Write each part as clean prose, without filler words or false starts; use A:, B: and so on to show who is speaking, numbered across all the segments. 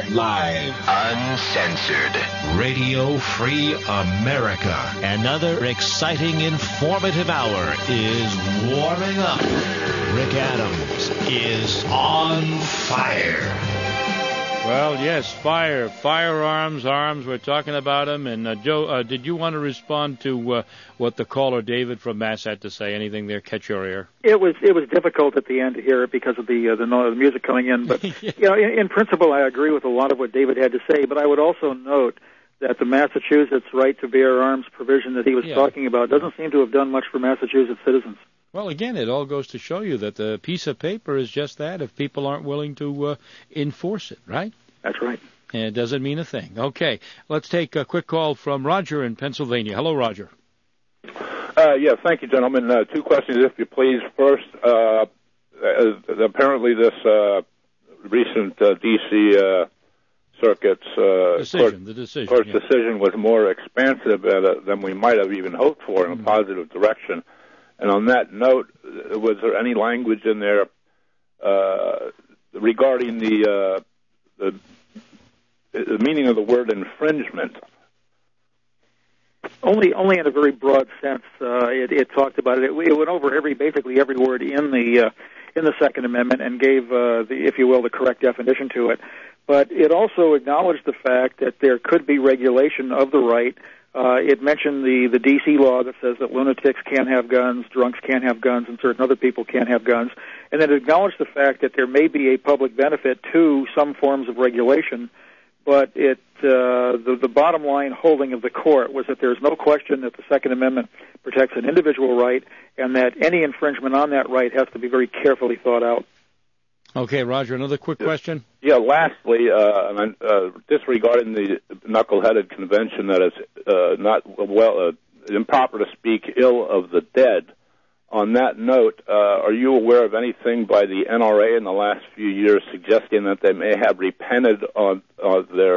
A: Live.
B: Uncensored.
A: Radio Free America.
C: Another exciting, informative hour is warming up. Rick Adams is on fire.
D: Well, yes, firearms, arms, we're talking about them. And, Joe, did you want to respond to what the caller, David from Mass, had to say? Anything there catch your ear?
E: It was difficult at the end to hear it because of the music coming in. But, in principle, I agree with a lot of what David had to say. But I would also note that the Massachusetts right to bear arms provision that he was talking about doesn't seem to have done much for Massachusetts citizens.
D: Well, again, it all goes to show you that the piece of paper is just that if people aren't willing to enforce it, right?
E: That's right.
D: And it doesn't mean a thing. Okay, let's take a quick call from Roger in Pennsylvania. Hello, Roger.
F: Yeah, thank you, gentlemen. Two questions, if you please. First, apparently this recent D.C. Circuit's decision was more expansive than we might have even hoped for in a positive direction. And on that note, was there any language in there regarding the meaning of the word infringement?
E: Only in a very broad sense. It talked about it. It went over basically every word in the Second Amendment and gave if you will, the correct definition to it. But it also acknowledged the fact that there could be regulation of the right. It mentioned the D.C. law that says that lunatics can't have guns, drunks can't have guns, and certain other people can't have guns. And it acknowledged the fact that there may be a public benefit to some forms of regulation, but the bottom line holding of the court was that there's no question that the Second Amendment protects an individual right, and that any infringement on that right has to be very carefully thought out.
D: Okay, Roger, another quick question?
F: Yeah, lastly, disregarding the knuckleheaded convention that it's not improper to speak ill of the dead, on that note, are you aware of anything by the NRA in the last few years suggesting that they may have repented on their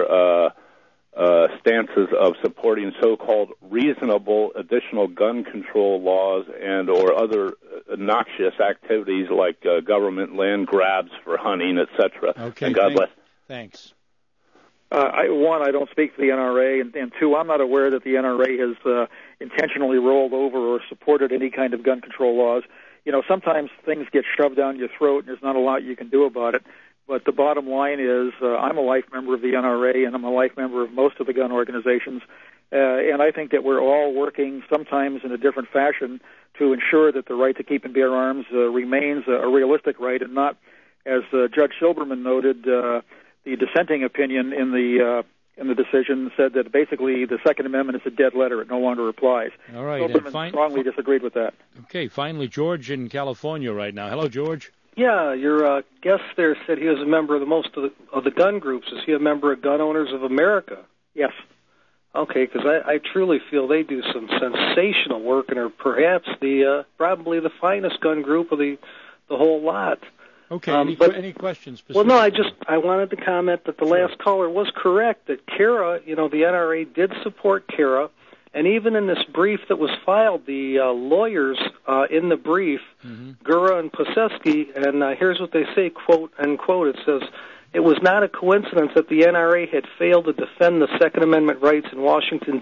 F: stances of supporting so-called reasonable additional gun control laws and or other noxious activities like government land grabs for hunting, etc.?
D: Okay,
F: and God bless.
D: Thanks.
E: I don't speak for the NRA, and two, I'm not aware that the NRA has intentionally rolled over or supported any kind of gun control laws. You know, sometimes things get shoved down your throat, and there's not a lot you can do about it. But the bottom line is I'm a life member of the NRA, and I'm a life member of most of the gun organizations. And I think that we're all working sometimes in a different fashion to ensure that the right to keep and bear arms remains a realistic right and not, as Judge Silberman noted, the dissenting opinion in the decision said that basically the Second Amendment is a dead letter. It no longer applies.
D: All right.
E: Silberman strongly disagreed with that.
D: Okay, finally, George in California right now. Hello, George.
G: Yeah, your guest there said he was a member of most of the gun groups. Is he a member of Gun Owners of America?
E: Yes.
G: Okay, because I truly feel they do some sensational work and are perhaps probably the finest gun group of the whole lot.
D: Okay, any questions specifically?
G: Well, no, I wanted to comment that the last caller was correct, that CARA, the NRA did support CARA, and even in this brief that was filed, the lawyers in the brief, Gura and Poseski, and here's what they say, quote, unquote, it says, "It was not a coincidence that the NRA had failed to defend the Second Amendment rights in Washington,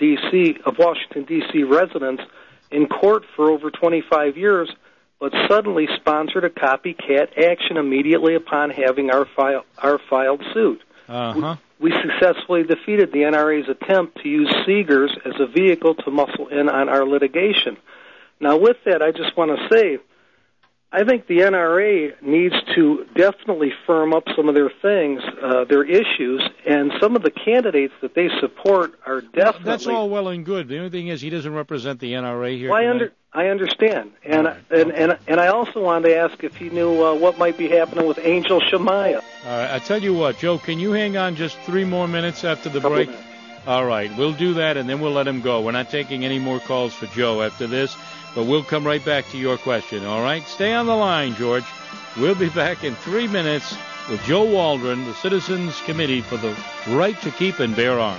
G: D.C. residents in court for over 25 years, but suddenly sponsored a copycat action immediately upon having our filed suit. We successfully defeated the NRA's attempt to use Seegers as a vehicle to muscle in on our litigation." Now, with that, I just want to say, I think the NRA needs to definitely firm up some of their things, their issues, and some of the candidates that they support are definitely...
D: That's all well and good. The only thing is he doesn't represent the NRA here.
G: Well, I understand. And I also wanted to ask if he knew what might be happening with Angel Shamaya.
D: All right, I tell you what, Joe, can you hang on just 3 more minutes after the break? All right, we'll do that, and then we'll let him go. We're not taking any more calls for Joe after this, but we'll come right back to your question, all right? Stay on the line, George. We'll be back in 3 minutes with Joe Waldron, the Citizens Committee for the Right to Keep and Bear Arms.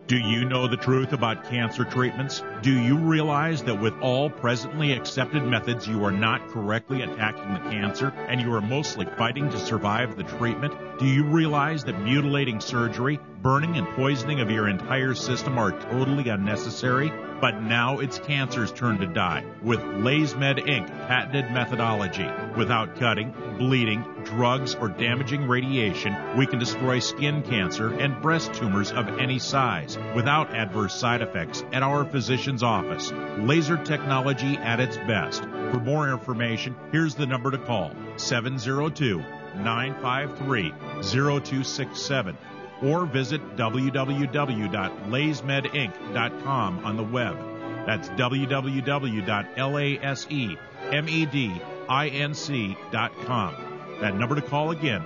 H: Do you know the truth about cancer treatments? Do you realize that with all presently accepted methods, you are not correctly attacking the cancer and you are mostly fighting to survive the treatment? Do you realize that mutilating surgery, burning and poisoning of your entire system are totally unnecessary? But now it's cancer's turn to die with LaserMed Inc. patented methodology. Without cutting, bleeding, drugs, or damaging radiation, we can destroy skin cancer and breast tumors of any size without adverse side effects at our physician's office. Laser technology at its best. For more information, here's the number to call, 702-953-0267. Or visit www.lasermedinc.com on the web. That's www.lasermedinc.com. That number to call again,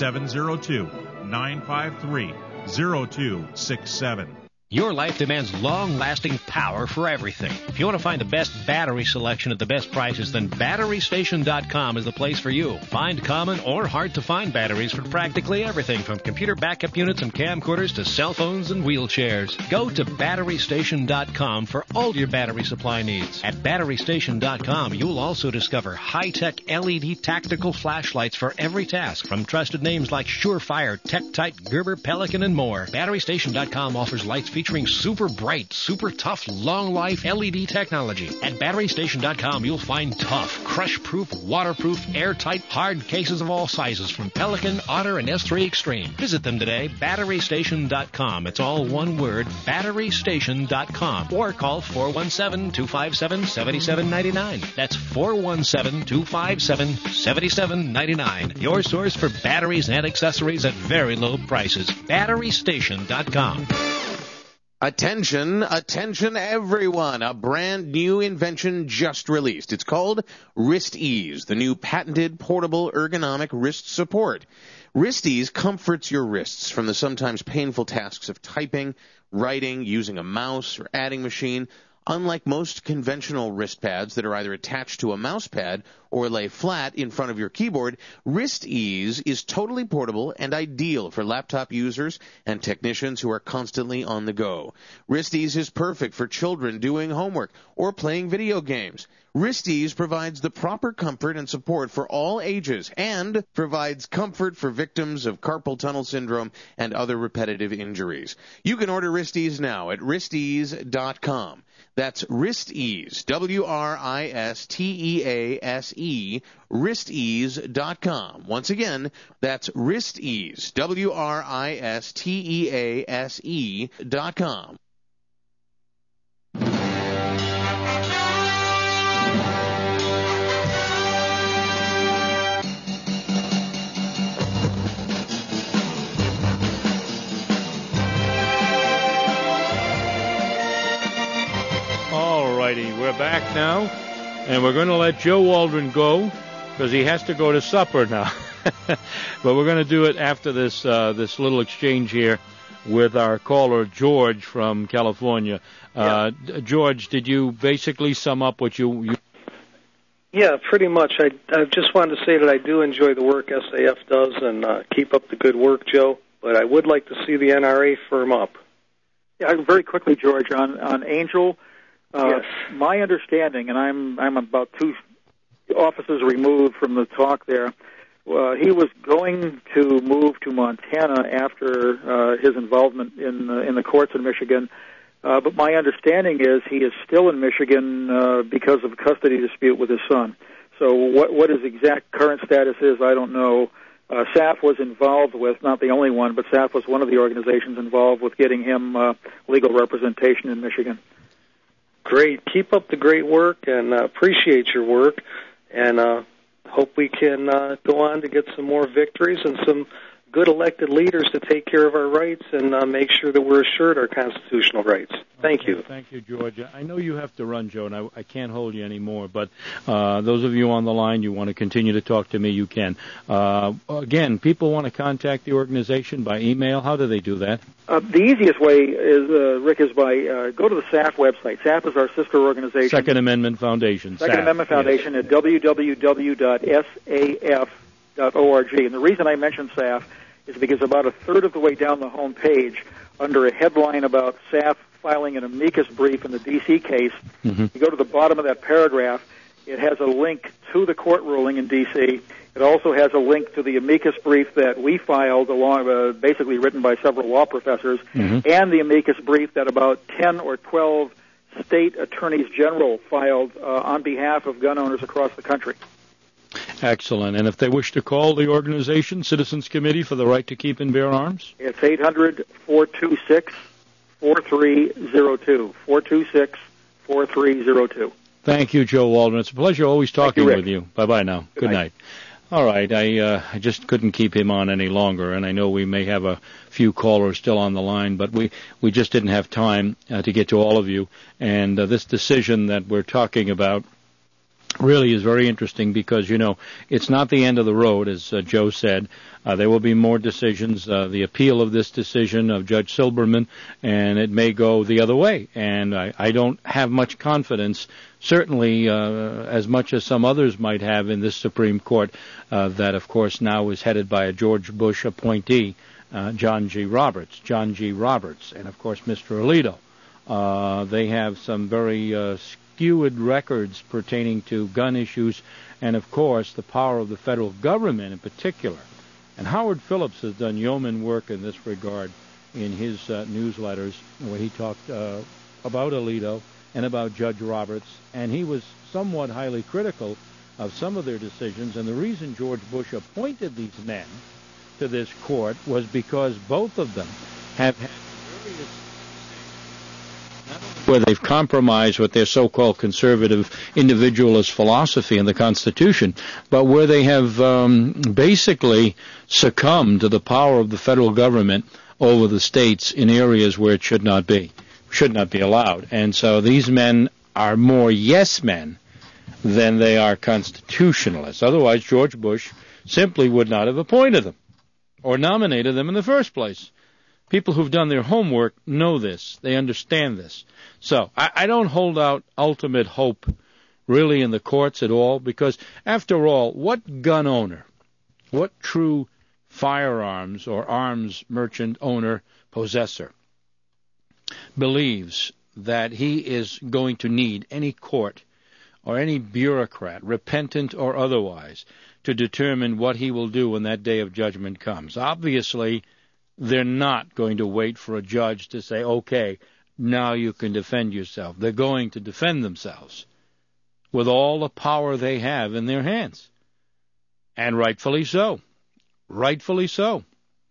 H: 702-953-0267.
C: Your life demands long-lasting power for everything. If you want to find the best battery selection at the best prices, then BatteryStation.com is the place for you. Find common or hard-to-find batteries for practically everything from computer backup units and camcorders to cell phones and wheelchairs. Go to BatteryStation.com for all your battery supply needs. At BatteryStation.com, you'll also discover high-tech LED tactical flashlights for every task from trusted names like Surefire, TechTite, Gerber, Pelican, and more. BatteryStation.com offers lights featuring super bright, super tough, long-life LED technology. At BatteryStation.com, you'll find tough, crush-proof, waterproof, airtight, hard cases of all sizes from Pelican, Otter, and S3 Extreme. Visit them today, BatteryStation.com. It's all one word, BatteryStation.com. Or call 417-257-7799. That's 417-257-7799. Your source for batteries and accessories at very low prices. BatteryStation.com.
I: Attention, attention everyone. A brand new invention just released. It's called Wrist Ease, the new patented portable ergonomic wrist support. Wrist Ease comforts your wrists from the sometimes painful tasks of typing, writing, using a mouse, or adding machine. Unlike most conventional wrist pads that are either attached to a mouse pad or lay flat in front of your keyboard, Wrist Ease is totally portable and ideal for laptop users and technicians who are constantly on the go. Wrist Ease is perfect for children doing homework or playing video games. Wrist Ease provides the proper comfort and support for all ages and provides comfort for victims of carpal tunnel syndrome and other repetitive injuries. You can order Wrist Ease now at wristease.com. That's Wrist Ease, WRISTEASE, wristease.com. Once again, that's Wrist Ease, WRISTEASE.com.
D: We're back now, and we're going to let Joe Waldron go because he has to go to supper now. But we're going to do it after this this little exchange here with our caller, George from California. George, did you basically sum up what you...
G: Yeah, pretty much. I just wanted to say that I do enjoy the work SAF does, and keep up the good work, Joe. But I would like to see the NRA firm up.
E: Yeah, very quickly, George, on Angel...
G: Yes.
E: My understanding, and I'm about 2 offices removed from the talk there, he was going to move to Montana after his involvement in the courts in Michigan. But my understanding is he is still in Michigan because of a custody dispute with his son. So what his exact current status is, I don't know. SAF was involved with, not the only one, but SAF was one of the organizations involved with getting him legal representation in Michigan.
G: Great. Keep up the great work, and appreciate your work, and hope we can go on to get some more victories and some good elected leaders to take care of our rights and make sure that we're assured our constitutional rights. Thank you.
D: Thank you, George. I know you have to run, Joe, and I can't hold you anymore, but those of you on the line, you want to continue to talk to me, you can. Again, people want to contact the organization by email. How do they do that?
E: The easiest way is, Rick, is by go to the SAF website. SAF is our sister organization.
D: Second Amendment Foundation.
E: Second Amendment Foundation at www.saf.org. And the reason I mention SAF is because about a third of the way down the home page under a headline about SAF filing an amicus brief in the D.C. case.
D: Mm-hmm.
E: You go to the bottom of that paragraph, it has a link to the court ruling in D.C. It also has a link to the amicus brief that we filed, along basically written by several law professors,
D: Mm-hmm.
E: and the amicus brief that about 10 or 12 state attorneys general filed on behalf of gun owners across the country.
D: Excellent. And if they wish to call the organization, Citizens Committee for the Right to Keep and Bear Arms?
E: It's 800-426-4302. 426-4302.
D: Thank you, Joe Waldron. It's a pleasure always talking with you. Bye-bye now. Good night. All right. I just couldn't keep him on any longer, and I know we may have a few callers still on the line, but we just didn't have time to get to all of you. And this decision that we're talking about really is very interesting because, it's not the end of the road, as Joe said. There will be more decisions, the appeal of this decision of Judge Silberman, and it may go the other way. And I don't have much confidence, certainly as much as some others might have in this Supreme Court, that, of course, now is headed by a George Bush appointee, John G. Roberts, and, of course, Mr. Alito. They have some very skewed records pertaining to gun issues and, of course, the power of the federal government in particular. And Howard Phillips has done yeoman work in this regard in his newsletters, where he talked about Alito and about Judge Roberts, and he was somewhat highly critical of some of their decisions. And the reason George Bush appointed these men to this court was because both of them have had various where they've compromised with their so-called conservative individualist philosophy in the Constitution, but where they have basically succumbed to the power of the federal government over the states in areas where it should not be allowed. And so these men are more yes men than they are constitutionalists. Otherwise, George Bush simply would not have appointed them or nominated them in the first place. People who've done their homework know this. They understand this. So I don't hold out ultimate hope really in the courts at all, because after all, what gun owner, what true firearms or arms merchant owner, possessor, believes that he is going to need any court or any bureaucrat, repentant or otherwise, to determine what he will do when that day of judgment comes? Obviously, they're not going to wait for a judge to say, okay, now you can defend yourself. They're going to defend themselves with all the power they have in their hands. And rightfully so. Rightfully so.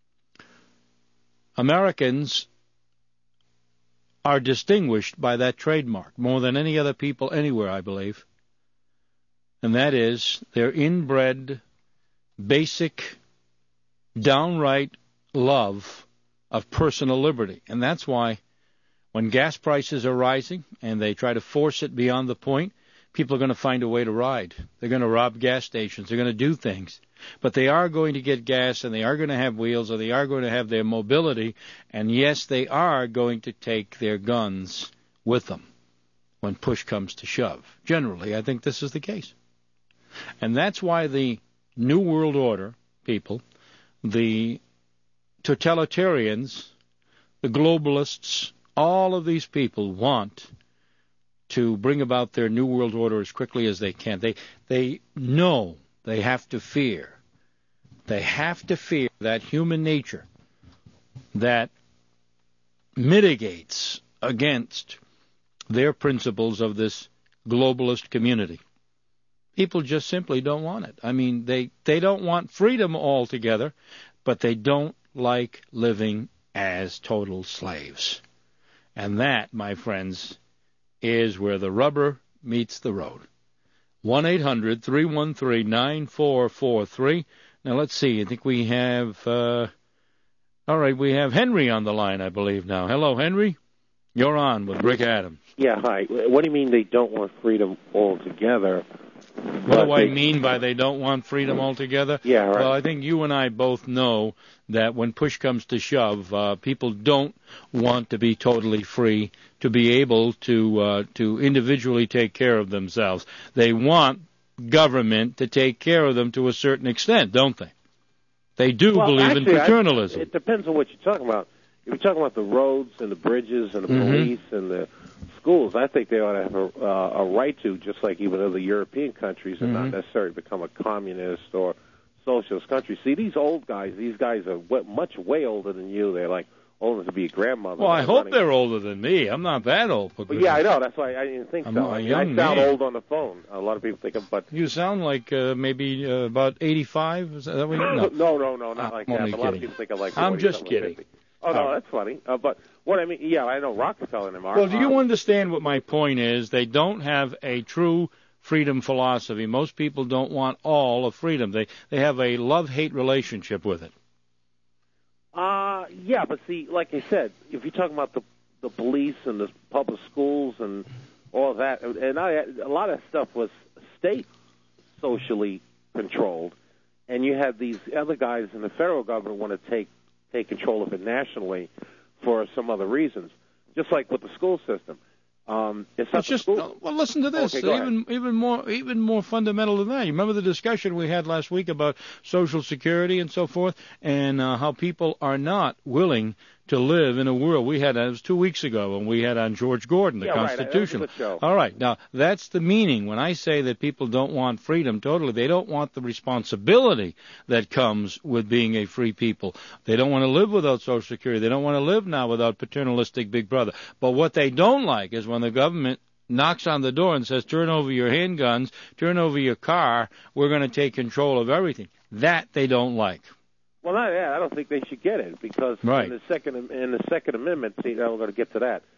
D: Americans are distinguished by that trademark more than any other people anywhere, I believe. And that is their inbred, basic, downright love of personal liberty. And that's why when gas prices are rising and they try to force it beyond the point, people are going to find a way to ride. They're going to rob gas stations. They're going to do things. But they are going to get gas, and they are going to have wheels, or they are going to have their mobility. And yes, they are going to take their guns with them when push comes to shove. Generally, I think this is the case. And that's why the New World Order people, the totalitarians, the globalists, all of these people want to bring about their New World Order as quickly as they can. They know they have to fear. They have to fear that human nature that mitigates against their principles of this globalist community. People just simply don't want it. I mean, they don't want freedom altogether, but they don't like living as total slaves. And that, my friends, is where the rubber meets the road. 1-800-313-9443. Now, let's see. I think we have, all right, we have Henry on the line, I believe, now. Hello, Henry. You're on with Rick Adams.
J: Yeah, hi. What do you mean they don't want freedom altogether?
D: What do I mean by they don't want freedom altogether?
J: Yeah, right.
D: Well, I think you and I both know that when push comes to shove, people don't want to be totally free, to be able to individually take care of themselves. They want government to take care of them to a certain extent, don't they? They do believe in paternalism.
J: It depends on what you're talking about. if you're talking about the roads and the bridges and the police and the schools, I think they ought to have a right to, just like even other European countries, and not necessarily become a communist or socialist country. See, these guys are much way older than you. They're like old enough to be a grandmother.
D: Well, I hope they're older than me. I'm not that old.
J: Well, yeah, I know. That's why I didn't think so. I sound old on the phone. A lot of people think but
D: you sound like maybe about 85. Is that what you
J: No, not like that. A lot of people think I'm like 40,
D: I'm just kidding.
J: 50. Oh, no, that's funny. But what I mean, yeah, I know Rockefeller and them are.
D: Well, do you understand what my point is? They don't have a true freedom philosophy. Most people don't want all of freedom. They have a love-hate relationship with it.
J: Yeah, but see, like I said, if you're talking about the police and the public schools and all that, and a lot of stuff was state socially controlled, and you had these other guys in the federal government want to take control of it nationally for some other reasons, just like with the school system. It's just
D: well, listen to this.
J: Okay,
D: even more fundamental than that. You remember the discussion we had last week about Social Security and so forth, and how people are not willing to live in a world. We had, it was 2 weeks ago, and we had on George Gordon, the Constitution.
J: Right,
D: all right, now that's the meaning. When I say that people don't want freedom totally, they don't want the responsibility that comes with being a free people. They don't want to live without Social Security. They don't want to live now without paternalistic Big Brother. But what they don't like is when the government knocks on the door and says, turn over your handguns, turn over your car, we're going to take control of everything. That they don't like.
J: Well, not that. I don't think they should get it because in the Second Amendment, see, now we're going to get to that.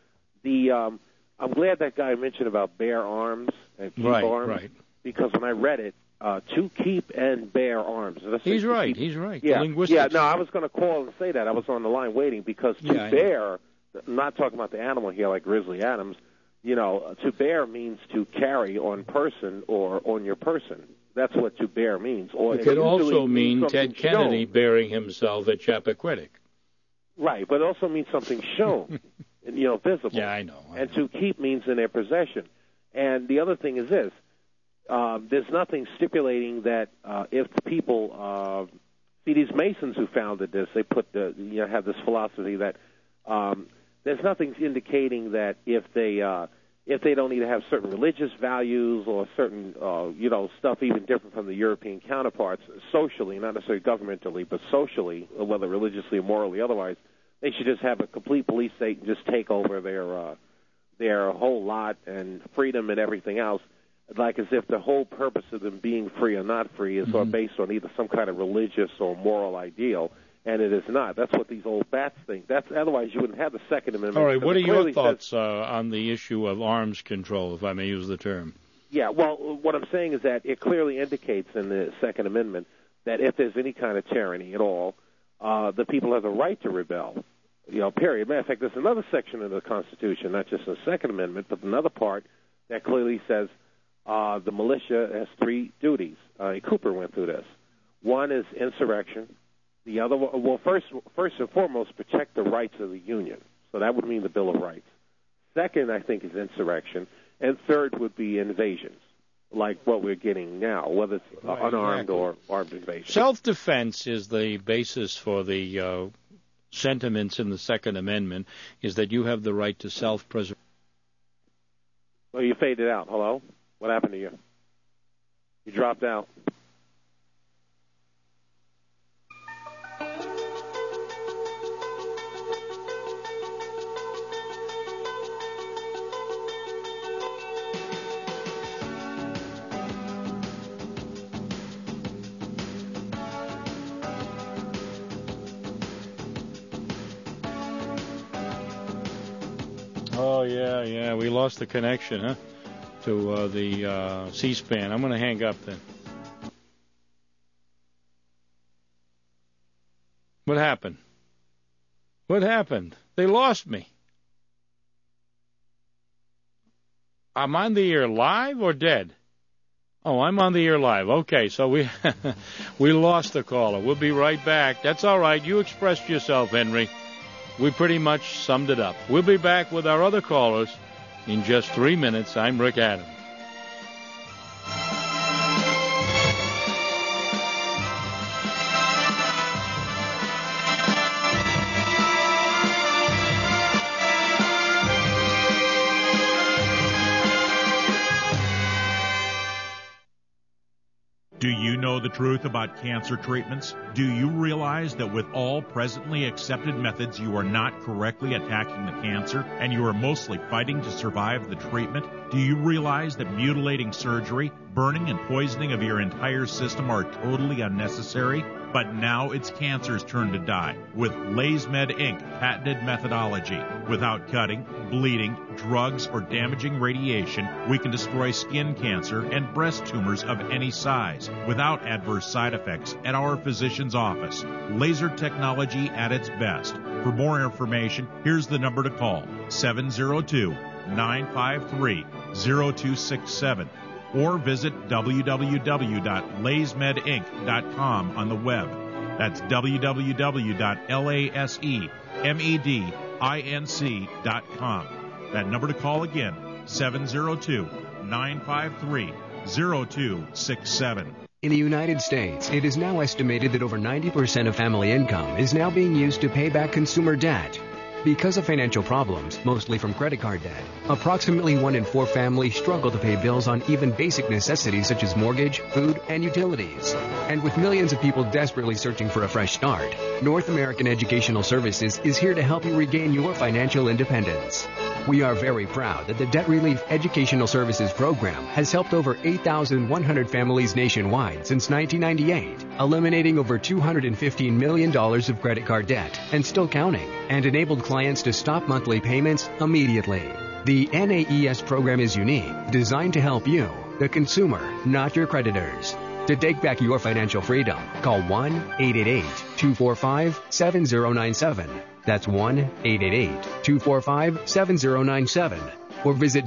J: I'm glad that guy mentioned about bear arms and keep arms because when I read it, to keep and bear arms.
D: He's right.
J: Yeah,
D: the linguistics.
J: I was going to call and say that. I was on the line waiting because bear, I'm not talking about the animal here like Grizzly Adams. You know, to bear means to carry on person or on your person. That's what to bear means. Or
D: it could also mean Ted Kennedy burying himself at Chappaquiddick.
J: Right, but it also means something shown, visible.
D: Yeah, I know.
J: And to keep means in their possession. And the other thing is this. There's nothing stipulating that if the people, see these Masons who founded this, they put have this philosophy that there's nothing indicating that if they don't need to have certain religious values or certain, stuff even different from the European counterparts, socially, not necessarily governmentally, but socially, whether religiously or morally otherwise, they should just have a complete police state and just take over their whole lot and freedom and everything else, like as if the whole purpose of them being free or not free is based on either some kind of religious or moral ideal. And it is not. That's what these old bats think. Otherwise, you wouldn't have the Second Amendment.
D: All right. What are your thoughts on the issue of arms control, if I may use the term?
J: Yeah. Well, what I'm saying is that it clearly indicates in the Second Amendment that if there's any kind of tyranny at all, the people have the right to rebel. Period. Matter of fact, there's another section of the Constitution, not just the Second Amendment, but another part that clearly says the militia has three duties. Cooper went through this. One is insurrection. The other, first and foremost, protect the rights of the Union. So that would mean the Bill of Rights. Second, I think, is insurrection. And third would be invasions, like what we're getting now, whether it's unarmed or armed invasion.
D: Self-defense is the basis for the sentiments in the Second Amendment, is that you have the right to self-preservation.
J: Well, you faded out. Hello? What happened to you? You dropped out.
D: Oh, yeah. We lost the connection, to the C-SPAN. I'm going to hang up then. What happened? They lost me. I'm on the air live or dead? Oh, I'm on the air live. Okay, so we we lost the caller. We'll be right back. That's all right. You expressed yourself, Henry. We pretty much summed it up. We'll be back with our other callers in just 3 minutes. I'm Rick Adams.
H: know the truth about cancer treatments? Do you realize that with all presently accepted methods, you are not correctly attacking the cancer and you are mostly fighting to survive the treatment? Do you realize that mutilating surgery, burning and poisoning of your entire system are totally unnecessary? But now it's cancer's turn to die with LaysMed Inc. patented methodology. Without cutting, bleeding, drugs, or damaging radiation, we can destroy skin cancer and breast tumors of any size without adverse side effects at our physician's office. Laser technology at its best. For more information, here's the number to call, 702-953-0267. Or visit www.laysmedinc.com on the web. That's www.lasemedinc.com. That number to call again, 702-953-0267.
K: In the United States, it is now estimated that over 90% of family income is now being used to pay back consumer debt. Because of financial problems, mostly from credit card debt, approximately 1 in 4 families struggle to pay bills on even basic necessities such as mortgage, food, and utilities. And with millions of people desperately searching for a fresh start, North American Educational Services is here to help you regain your financial independence. We are very proud that the Debt Relief Educational Services Program has helped over 8,100 families nationwide since 1998, eliminating over $215 million of credit card debt and still counting, and enabled clients to stop monthly payments immediately. The NAES program is unique, designed to help you, the consumer, not your creditors. To take back your financial freedom, call 1-888-245-7097. That's 1-888-245-7097. Or visit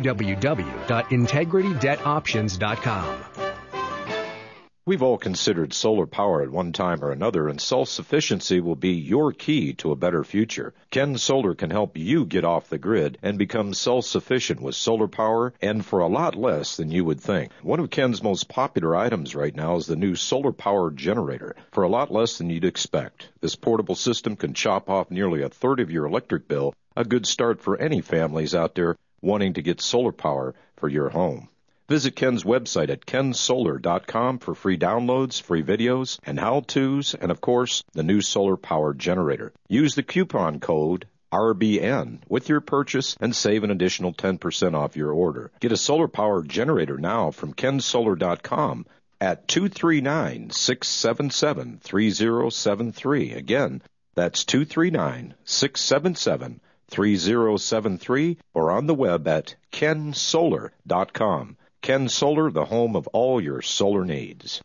K: www.integritydebtoptions.com.
L: We've all considered solar power at one time or another, and self-sufficiency will be your key to a better future. Ken Solar can help you get off the grid and become self-sufficient with solar power, and for a lot less than you would think. One of Ken's most popular items right now is the new solar power generator, for a lot less than you'd expect. This portable system can chop off nearly a third of your electric bill, a good start for any families out there wanting to get solar power for your home. Visit Ken's website at kensolar.com for free downloads, free videos, and how-tos, and of course, the new solar power generator. Use the coupon code RBN with your purchase and save an additional 10% off your order. Get a solar power generator now from kensolar.com at 239-677-3073. Again, that's 239-677-3073, or on the web at kensolar.com. Ken Solar, the home of all your solar needs.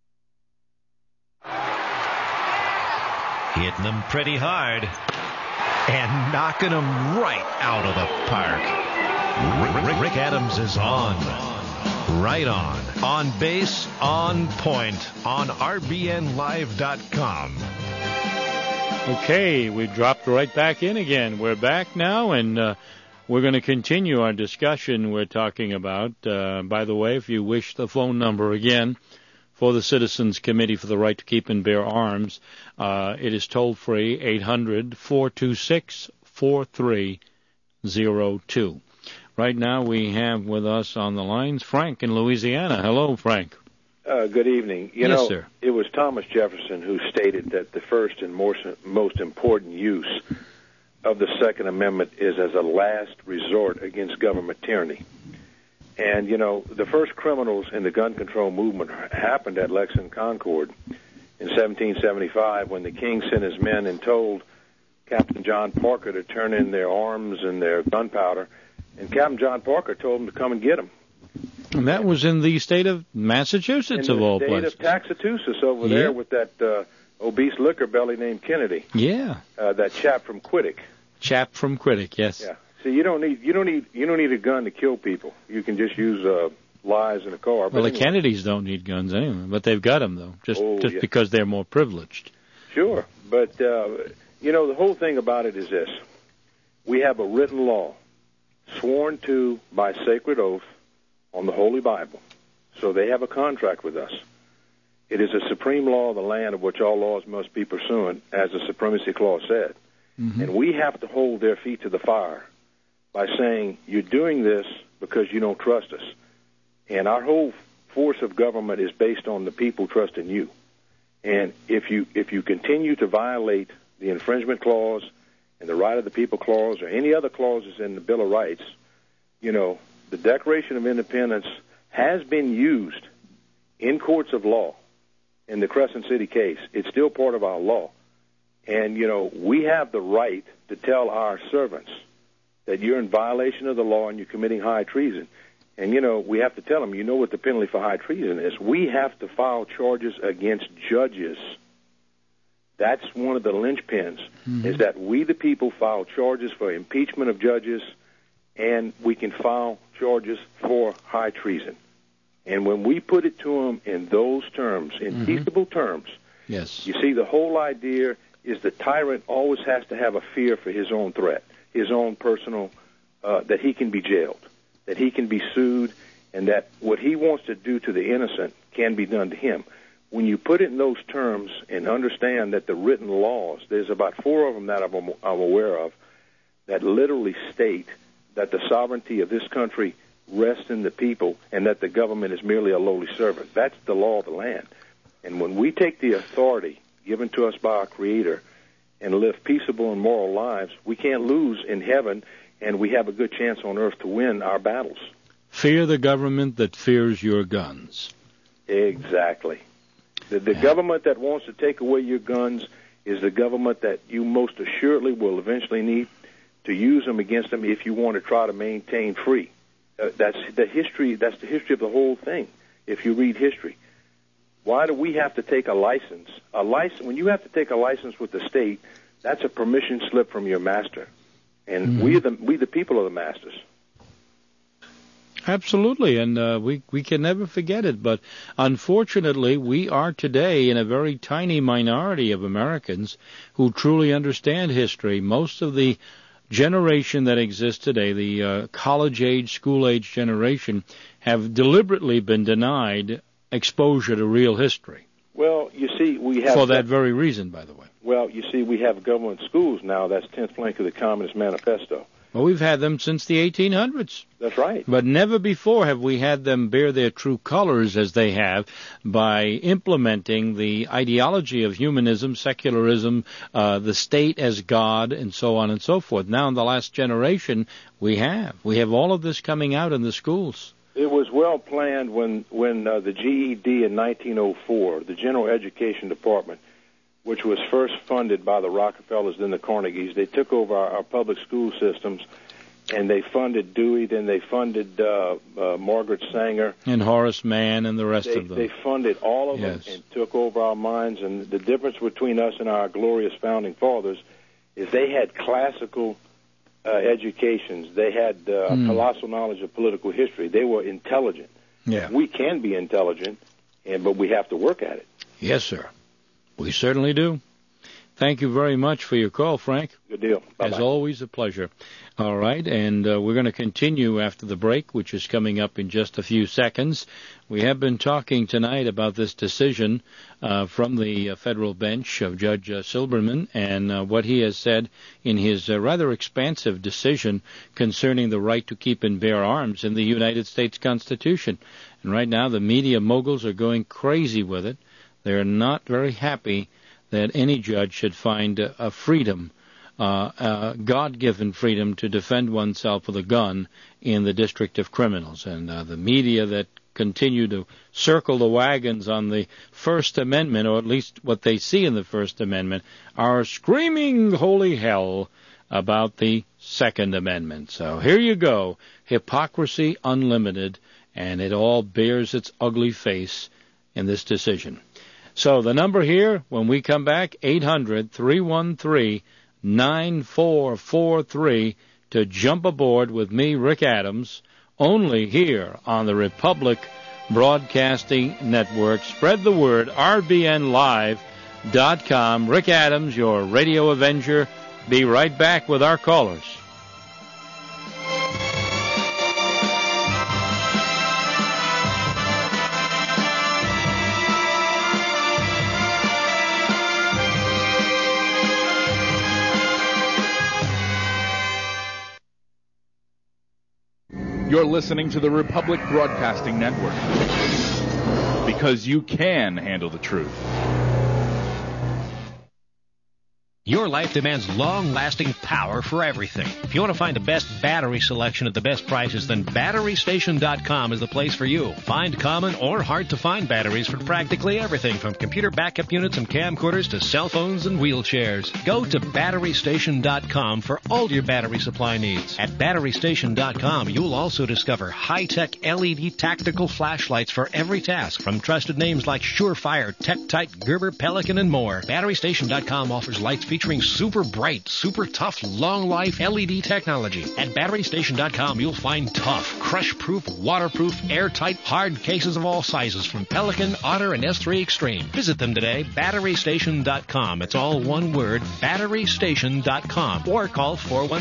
C: Hitting them pretty hard and knocking them right out of the park. Rick Adams is on. Right on base, on point, on RBNLive.com.
D: Okay, we dropped right back in again. We're back now, and we're going to continue our discussion we're talking about. By the way, if you wish the phone number again for the Citizens Committee for the Right to Keep and Bear Arms, it is toll-free, 800-426-4302. Right now we have with us on the lines Frank in Louisiana. Hello, Frank.
M: Good evening.
D: Yes, sir.
M: It was Thomas Jefferson who stated that the first and most important use of the Second Amendment is as a last resort against government tyranny. And, the first criminals in the gun control movement happened at Lexington Concord in 1775 when the king sent his men and told Captain John Parker to turn in their arms and their gunpowder, and Captain John Parker told them to come and get them.
D: And that was in the state of Massachusetts, of all places.
M: In the state of Taxatusis over there with that obese liquor belly named Kennedy.
D: Yeah.
M: That chap from Quiddick.
D: Chap from Quiddick, yes.
M: Yeah. See, you don't need a gun to kill people. You can just use lies in a car.
D: Well, the Kennedys don't need guns anyway, but they've got them though, just because they're more privileged.
M: Sure, but the whole thing about it is this: we have a written law, sworn to by sacred oath on the Holy Bible, so they have a contract with us. It is a supreme law of the land of which all laws must be pursuant, as the Supremacy Clause said. Mm-hmm. And we have to hold their feet to the fire by saying, you're doing this because you don't trust us. And our whole force of government is based on the people trusting you. And if you continue to violate the infringement clause and the right of the people clause or any other clauses in the Bill of Rights, you know, the Declaration of Independence has been used in courts of law. In the Crescent City case, it's still part of our law. And, you know, we have the right to tell our servants that you're in violation of the law and you're committing high treason. And, you know, we have to tell them, you know what the penalty for high treason is. We have to file charges against judges. That's one of the linchpins, is that we, the people, file charges for impeachment of judges, and we can file charges for high treason. And when we put it to them in those terms, in peaceable terms,
D: yes,
M: you see, the whole idea is the tyrant always has to have a fear for his own threat, his own personal, that he can be jailed, that he can be sued, and that what he wants to do to the innocent can be done to him. When you put it in those terms and understand that the written laws, there's about 4 of them that I'm aware of, that literally state that the sovereignty of this country rests in the people and that the government is merely a lowly servant. That's the law of the land. And when we take the authority given to us by our Creator and live peaceable and moral lives, we can't lose in heaven, and we have a good chance on earth to win our battles.
D: Fear the government that fears your guns.
M: Exactly. The government that wants to take away your guns is the government that you most assuredly will eventually need to use them against them if you want to try to maintain free. That's the history. That's the history of the whole thing. If you read history, why do we have to take a license? A license. When you have to take a license with the state, that's a permission slip from your master, and we the people are the masters.
D: Absolutely, and we can never forget it. But unfortunately, we are today in a very tiny minority of Americans who truly understand history. Most of the generation that exists today, the college-age, school-age generation, have deliberately been denied exposure to real history.
M: Well, you see, we have...
D: For that very reason, by the way.
M: Well, you see, we have government schools now. That's 10th plank of the Communist Manifesto.
D: Well, we've had them since the 1800s.
M: That's right.
D: But never before have we had them bear their true colors as they have by implementing the ideology of humanism, secularism, the state as God, and so on and so forth. Now, in the last generation, we have all of this coming out in the schools.
M: It was well planned when the GED in 1904, the General Education Department, which was first funded by the Rockefellers, then the Carnegies. They took over our public school systems, and they funded Dewey, then they funded Margaret Sanger.
D: And Horace Mann and the rest of them.
M: They funded all of them and took over our minds. And the difference between us and our glorious founding fathers is they had classical educations. They had colossal knowledge of political history. They were intelligent.
D: Yeah.
M: We can be intelligent, but we have to work at it.
D: Yes, sir. We certainly do. Thank you very much for your call, Frank.
M: Good deal. Bye-bye.
D: As always, a pleasure. All right, and we're going to continue after the break, which is coming up in just a few seconds. We have been talking tonight about this decision from the federal bench of Judge Silberman and what he has said in his rather expansive decision concerning the right to keep and bear arms in the United States Constitution. And right now the media moguls are going crazy with it. They're not very happy that any judge should find a freedom, God-given freedom to defend oneself with a gun in the District of Criminals. And the media that continue to circle the wagons on the First Amendment, or at least what they see in the First Amendment, are screaming holy hell about the Second Amendment. So here you go, hypocrisy unlimited, and it all bears its ugly face in this decision. So the number here, when we come back, 800-313-9443 to jump aboard with me, Rick Adams, only here on the Republic Broadcasting Network. Spread the word, rbnlive.com. Rick Adams, your radio avenger. Be right back with our callers.
N: You're listening to the Republic Broadcasting Network. because you can handle the truth.
C: Your life demands long-lasting power for everything. If you want to find the best battery selection at the best prices, then BatteryStation.com is the place for you. Find common or hard-to-find batteries for practically everything from computer backup units and camcorders to cell phones and wheelchairs. Go to BatteryStation.com for all your battery supply needs. At BatteryStation.com, you'll also discover high-tech LED tactical flashlights for every task from trusted names like Surefire, TechTite, Gerber, Pelican, and more. BatteryStation.com offers lights featuring super bright, super tough, long-life LED technology. At BatteryStation.com, you'll find tough, crush-proof, waterproof, airtight, hard cases of all sizes from Pelican, Otter, and S3 Extreme. Visit them today, BatteryStation.com. It's all one word, BatteryStation.com. Or call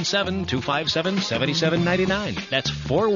C: 417-257-7799. That's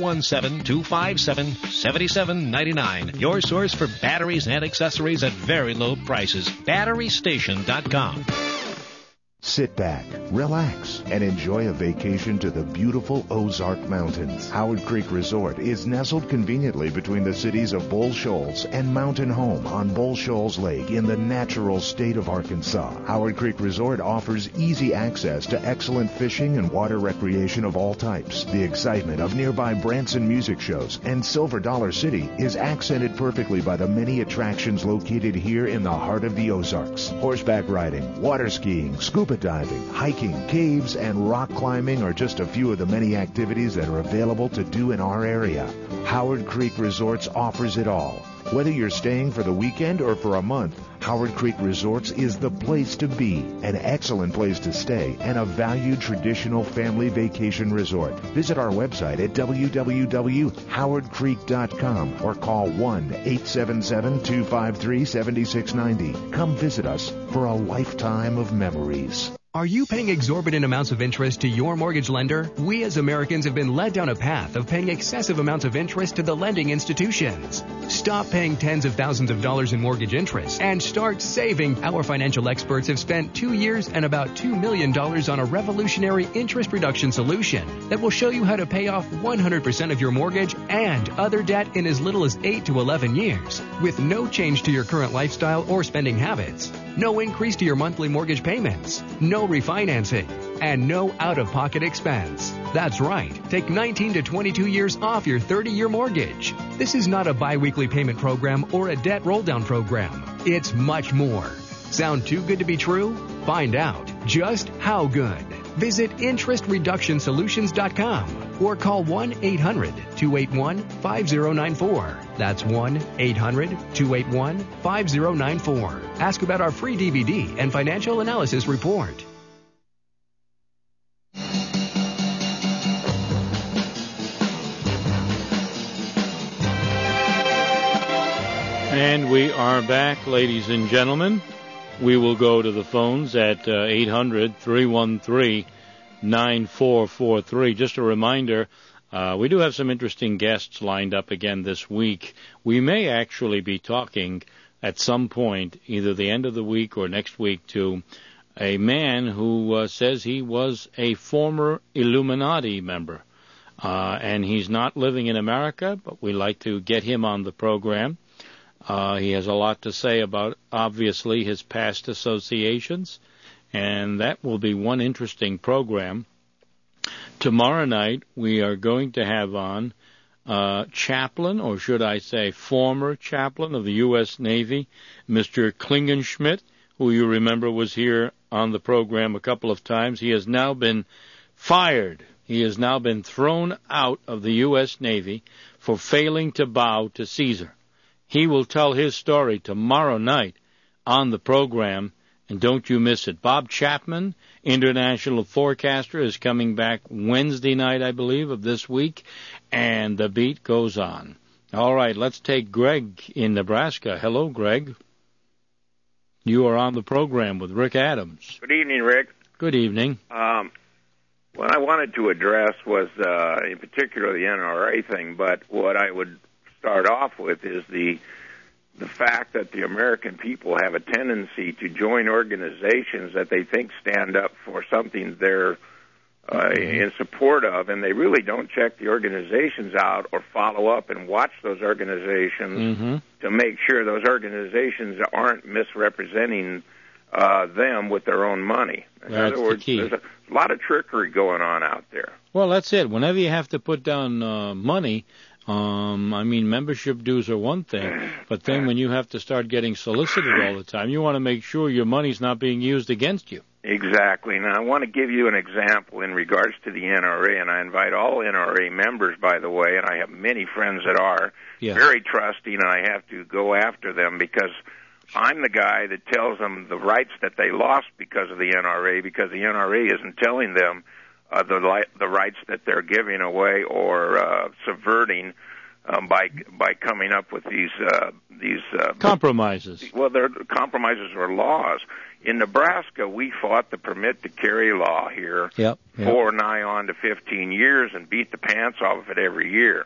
C: 417-257-7799. Your source for batteries and accessories at very low prices. BatteryStation.com.
O: Sit back, relax, and enjoy a vacation to the beautiful Ozark Mountains. Howard Creek Resort is nestled conveniently between the cities of Bull Shoals and Mountain Home on Bull Shoals Lake in the natural state of Arkansas. Howard Creek Resort offers easy access to excellent fishing and water recreation of all types. The excitement of nearby Branson music shows and Silver Dollar City is accented perfectly by the many attractions located here in the heart of the Ozarks. Horseback riding, water skiing, scuba diving, hiking, caves, and rock climbing are just a few of the many activities that are available to do in our area. Howard Creek Resorts offers it all. Whether you're staying for the weekend or for a month, Howard Creek Resorts is the place to be, an excellent place to stay, and a valued traditional family vacation resort. Visit our website at www.howardcreek.com or call 1-877-253-7690. Come visit us for a lifetime of memories.
K: Are you paying exorbitant amounts of interest to your mortgage lender? We as Americans have been led down a path of paying excessive amounts of interest to the lending institutions. Stop paying tens of thousands of dollars in mortgage interest and start saving. Our financial experts have spent 2 years and about $2 million on a revolutionary interest reduction solution that will show you how to pay off 100% of your mortgage and other debt in as little as 8 to 11 years with no change to your current lifestyle or spending habits. No increase to your monthly mortgage payments, no refinancing, and no out-of-pocket expense. That's right. Take 19 to 22 years off your 30-year mortgage. This is not a biweekly payment program or a debt roll-down program. It's much more. Sound too good to be true? Find out just how good. Visit interestreductionsolutions.com or call 1-800-281-5094. That's 1-800-281-5094. Ask about our free DVD and financial analysis report.
D: And we are back, ladies and gentlemen. We will go to the phones at 800-313-9443. Just a reminder, we do have some interesting guests lined up again this week. We may actually be talking at some point, either the end of the week or next week, to a man who says he was a former Illuminati member. And he's not living in America, but we like to get him on the program. He has a lot to say about, obviously, his past associations, and that will be one interesting program. Tomorrow night, we are going to have on chaplain, or should I say former chaplain of the U.S. Navy, Mr. Klingenschmitt, who you remember was here on the program a couple of times. He has now been fired. He has now been thrown out of the U.S. Navy for failing to bow to Caesar. He will tell his story tomorrow night on the program, and don't you miss it. Bob Chapman, international forecaster, is coming back Wednesday night, I believe, of this week, and the beat goes on. All right, let's take Greg in Nebraska. Hello, Greg. You are on the program with Rick Adams.
P: Good evening, Rick.
D: Good evening.
P: What I wanted to address was, in particular, the NRA thing, but what I would start off with is the fact that the American people have a tendency to join organizations that they think stand up for something they're in support of, and they really don't check the organizations out or follow up and watch those organizations to make sure those organizations aren't misrepresenting them with their own money. In other words, there's a lot of trickery going on out there.
D: Well, that's it. Whenever you have to put down money, I mean, membership dues are one thing, but then when you have to start getting solicited all the time, you want to make sure your money's not being used against you.
P: Exactly. Now, I want to give you an example in regards to the NRA, and I invite all NRA members, by the way, and I have many friends that are very trusting, and I have to go after them because I'm the guy that tells them the rights that they lost because of the NRA, because the NRA isn't telling them the rights that they're giving away or subverting by coming up with these
D: compromises.
P: Well, they're compromises or laws. In Nebraska, we fought the permit to carry law here for nigh on to 15 years and beat the pants off of it every year.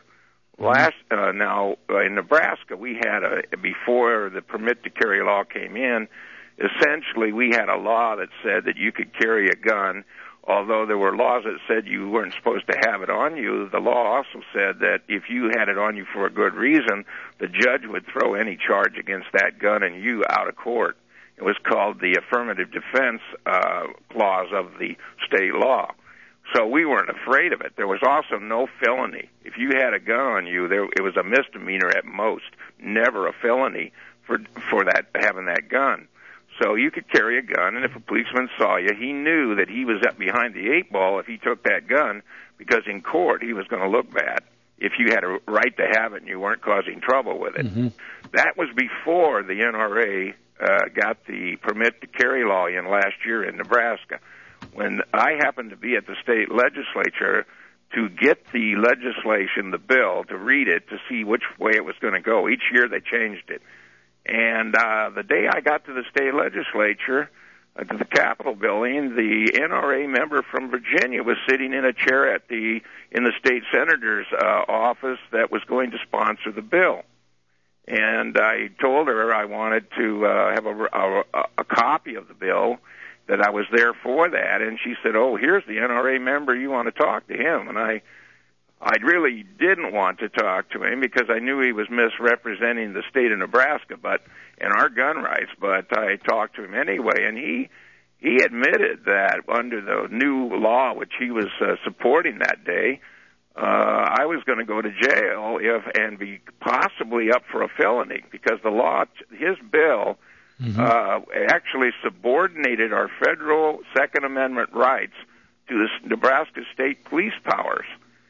P: Now in Nebraska, we had before the permit to carry law came in, essentially we had a law that said that you could carry a gun. Although there were laws that said you weren't supposed to have it on you, the law also said that if you had it on you for a good reason, the judge would throw any charge against that gun and you out of court. It was called the affirmative defense clause of the state law. So we weren't afraid of it. There was also no felony. If you had a gun on you, it was a misdemeanor at most, never a felony for that having that gun. So you could carry a gun, and if a policeman saw you, he knew that he was up behind the eight ball if he took that gun, because in court he was going to look bad if you had a right to have it and you weren't causing trouble with it. That was before the NRA got the permit to carry law in last year in Nebraska. When I happened to be at the state legislature to get the legislation, the bill, to read it, to see which way it was going to go. Each year they changed it. And the day I got to the state legislature, to the Capitol building, the NRA member from Virginia was sitting in a chair in the state senator's office that was going to sponsor the bill. And I told her I wanted to have a copy of the bill, that I was there for that, and she said, "Oh, here's the NRA member. You want to talk to him?" And I really didn't want to talk to him because I knew he was misrepresenting the state of Nebraska, and our gun rights. But I talked to him anyway, and he admitted that under the new law, which he was supporting that day, I was going to go to jail and be possibly up for a felony, because the law, his bill, actually subordinated our federal Second Amendment rights to the Nebraska state police powers.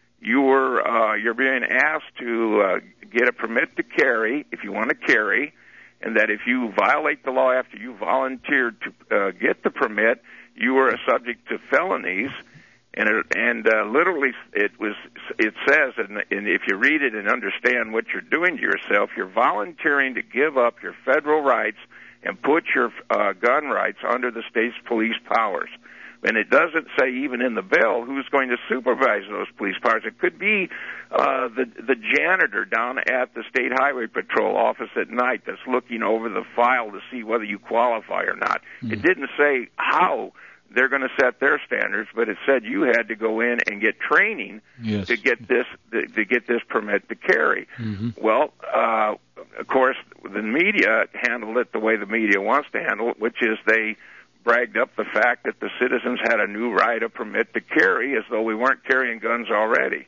P: You're being asked to get a permit to carry if you want to carry, and that if you violate the law after you volunteered to get the permit, you are subject to felonies. And literally, it says, and if you read it and understand what you're doing to yourself, you're volunteering to give up your federal rights and put your gun rights under the state's police powers. And it doesn't say even in the bill who's going to supervise those police powers. It could be the janitor down at the State Highway Patrol office at night that's looking over the file to see whether you qualify or not. It didn't say how they're going to set their standards, but it said you had to go in and get training to get this permit to carry. Well, of course, the media handled it the way the media wants to handle it, which is they bragged up the fact that the citizens had a new right, a permit to carry, as though we weren't carrying guns already.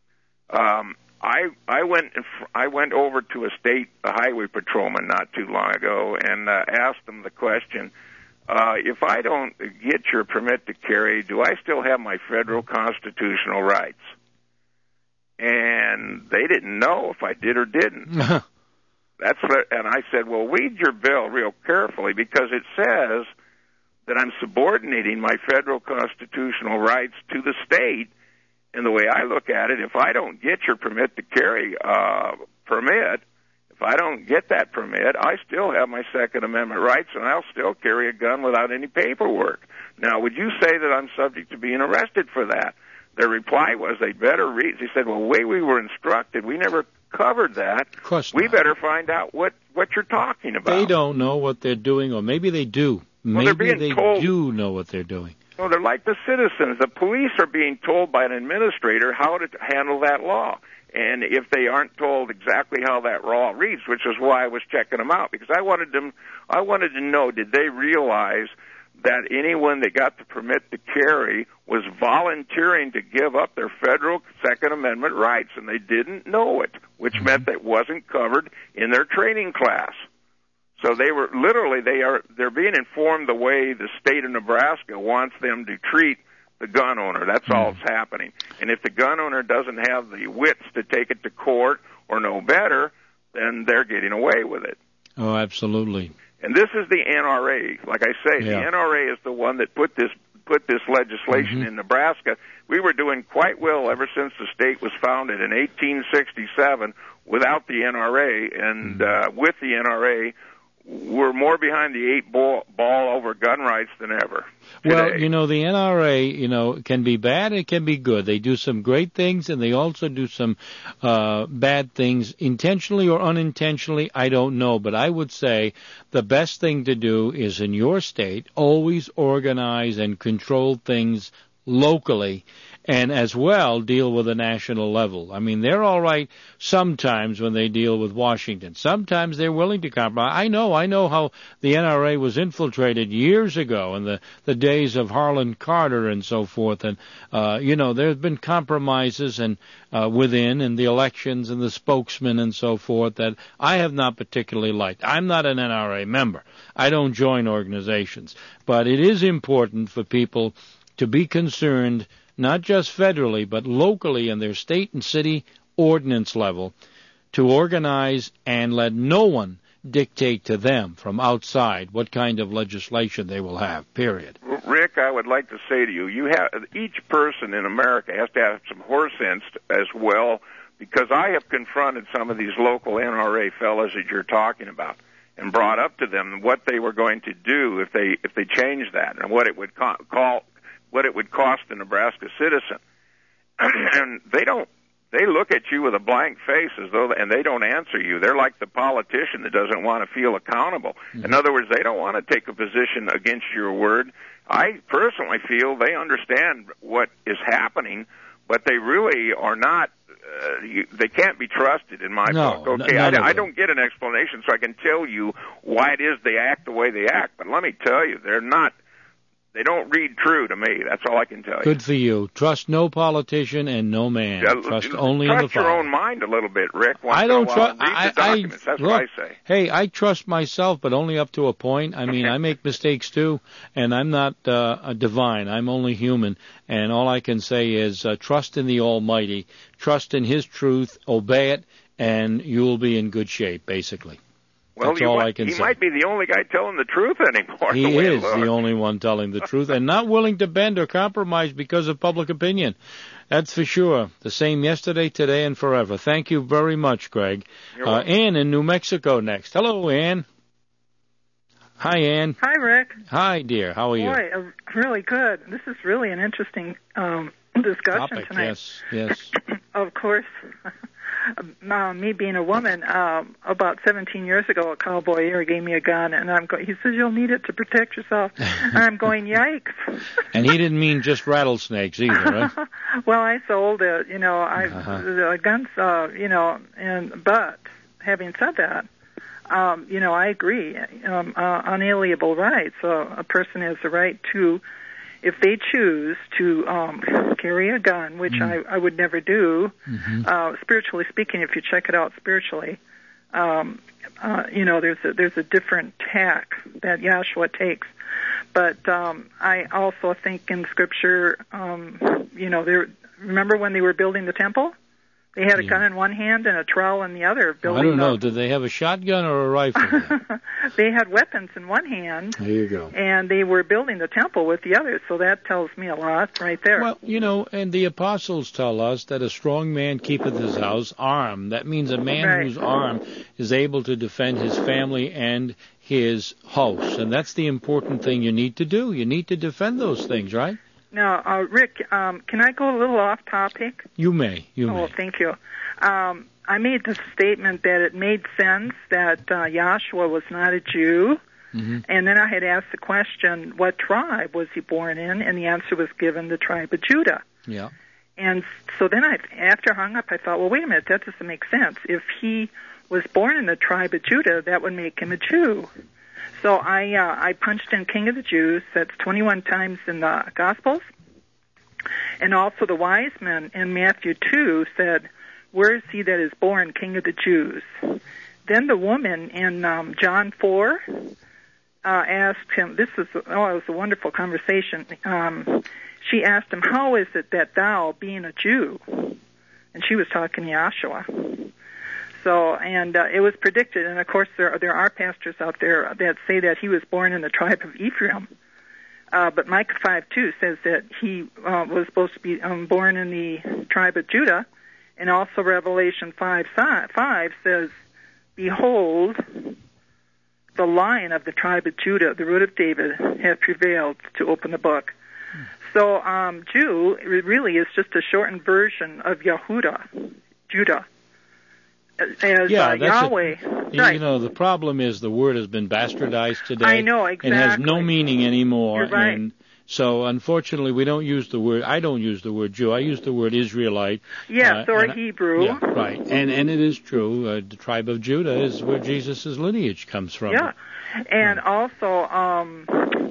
P: I went over to a state highway patrolman not too long ago and asked them the question, if I don't get your permit to carry, do I still have my federal constitutional rights? And they didn't know if I did or didn't. And I said, well, read your bill real carefully, because it says that I'm subordinating my federal constitutional rights to the state. And the way I look at it, if I don't get your permit to carry permit, if I don't get that permit, I still have my Second Amendment rights, and I'll still carry a gun without any paperwork. Now, would you say that I'm subject to being arrested for that? Their reply was they'd better read. They said, well, the way we were instructed, we never covered that.
D: Of course
P: we better find out what you're talking about.
D: They don't know what they're doing, or maybe they do.
P: Well,
D: maybe
P: they
D: do know what they're doing.
P: No, they're like the citizens. The police are being told by an administrator how to handle that law. And if they aren't told exactly how that law reads, which is why I was checking them out, because I wanted to know, did they realize that anyone that got the permit to carry was volunteering to give up their federal Second Amendment rights, and they didn't know it, which meant that it wasn't covered in their training class. So they were literally they're being informed the way the state of Nebraska wants them to treat the gun owner. That's all that's happening. And if the gun owner doesn't have the wits to take it to court or know better, then they're getting away with it.
D: Oh, absolutely.
P: And this is the NRA. Like I say, the NRA is the one that put this legislation in Nebraska. We were doing quite well ever since the state was founded in 1867 without the NRA, and with the NRA, we're more behind the eight ball over gun rights than ever. Today.
D: Well, the NRA, can be bad, it can be good. They do some great things, and they also do some bad things, intentionally or unintentionally, I don't know. But I would say the best thing to do is, in your state, always organize and control things locally, and as well deal with a national level. I mean, they're all right sometimes when they deal with Washington. Sometimes they're willing to compromise. I know how the NRA was infiltrated years ago in the days of Harlan Carter and so forth. And, there have been compromises and within and the elections and the spokesmen and so forth that I have not particularly liked. I'm not an NRA member. I don't join organizations. But it is important for people to be concerned not just federally, but locally in their state and city ordinance level, to organize and let no one dictate to them from outside what kind of legislation they will have, period.
P: Rick, I would like to say to you, each person in America has to have some horse sense as well, because I have confronted some of these local NRA fellas that you're talking about and brought up to them what they were going to do if they changed that, and what it would what it would cost a Nebraska citizen. And they look at you with a blank face and they don't answer you. They're like the politician that doesn't want to feel accountable. In other words, they don't want to take a position against your word. I personally feel they understand what is happening, but they really are not, they can't be trusted in my book. Okay, I don't get an explanation, so I can tell you why it is they act the way they act. But let me tell you, they don't read true to me. That's all I can tell you.
D: Good for you. Trust no politician and no man. Trust only in the
P: Trust your own mind a little bit, Rick.
D: I don't trust.
P: Read the documents. That's what I say.
D: Hey, I trust myself, but only up to a point. I mean, I make mistakes too, and I'm not a divine. I'm only human, and all I can say is trust in the Almighty, trust in His truth, obey it, and you'll be in good shape, basically.
P: Well,
D: that's all I can say.
P: He might be the only guy telling the truth anymore.
D: He is the only one telling the truth and not willing to bend or compromise because of public opinion. That's for sure. The same yesterday, today, and forever. Thank you very much, Greg. Ann in New Mexico next. Hello, Ann. Hi, Ann.
Q: Hi, Rick.
D: Hi, dear. How are you?
Q: Boy, really good. This is really an interesting discussion tonight.
D: Yes.
Q: Of course. Me being a woman, about 17 years ago, a cowboy here gave me a gun, and he says, you'll need it to protect yourself. And I'm going, yikes.
D: And he didn't mean just rattlesnakes either, right?
Q: Well, I sold it, guns, but having said that, I agree. Unalienable rights. A person has the right to, if they choose to carry a gun, which I would never do, spiritually speaking, if you check it out spiritually, there's a different tack that Yahshua takes. But I also think in Scripture, remember when they were building the temple? They had a gun in one hand and a trowel in the other.
D: I don't know. Did they have a shotgun or a rifle?
Q: They had weapons in one hand.
D: There you go.
Q: And they were building the temple with the other, so that tells me a lot right there.
D: Well, and the apostles tell us that a strong man keepeth his house armed. That means a man who's armed is able to defend his family and his house. And that's the important thing you need to do. You need to defend those things, right?
Q: Now, Rick, can I go a little off topic?
D: You may.
Q: Oh, thank you. I made the statement that it made sense that Yahshua was not a Jew, And then I had asked the question, what tribe was he born in? And the answer was given, the tribe of Judah.
D: Yeah.
Q: And so then after I hung up, I thought, well, wait a minute, that doesn't make sense. If he was born in the tribe of Judah, that would make him a Jew. So I punched in King of the Jews. That's 21 times in the Gospels. And also the wise men in Matthew 2 said, where is he that is born King of the Jews? Then the woman in John 4 asked him, it was a wonderful conversation. She asked him, how is it that thou, being a Jew, and she was talking to Yahshua. So, and it was predicted, and of course there are pastors out there that say that he was born in the tribe of Ephraim. But Micah 5:2 says that he was supposed to be born in the tribe of Judah, and also Revelation 5:5 says, behold, the Lion of the tribe of Judah, the root of David, hath prevailed to open the book. So Jew really is just a shortened version of Yehuda, Judah. As Yahweh.
D: You know, the problem is the word has been bastardized today.
Q: I know, exactly.
D: It has no meaning anymore.
Q: You're right.
D: And so, unfortunately, we don't use the word, I don't use the word Jew. I use the word Israelite.
Q: Yes, or Hebrew.
D: Yeah, right. And it is true. The tribe of Judah is where Jesus' lineage comes from.
Q: Yeah. And also,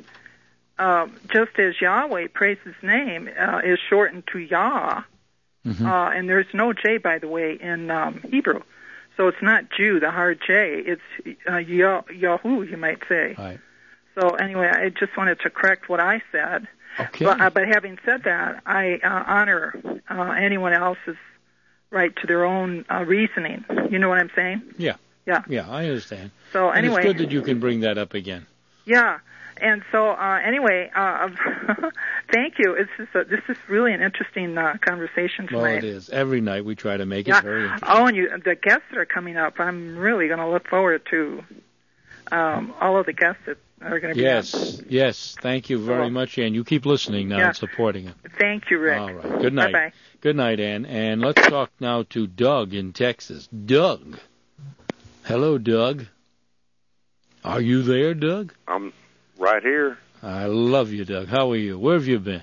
Q: just as Yahweh, praise his name, is shortened to Yah, and there's no J, by the way, in Hebrew. So it's not Jew, the hard J. It's Yahu, you might say.
D: Right.
Q: So anyway, I just wanted to correct what I said.
D: Okay.
Q: But having said that, I honor anyone else's right to their own reasoning. You know what I'm saying?
D: Yeah.
Q: Yeah.
D: Yeah, I understand.
Q: So
D: and
Q: anyway,
D: it's good that you can bring that up again.
Q: Yeah. And so, anyway, thank you. This is really an interesting conversation tonight.
D: Well, it is. Every night we try to make it very interesting.
Q: Oh, and the guests that are coming up, I'm really going to look forward to all of the guests that are going to be on.
D: Yes. Thank you very much, Ann. You keep listening now and supporting it.
Q: Thank you, Rick.
D: All right. Good night.
Q: Bye-bye.
D: Good night, Ann. And let's talk now to Doug in Texas. Doug. Hello, Doug. Are you there, Doug?
R: I'm right here.
D: I love you, Doug. How are you? Where have you been?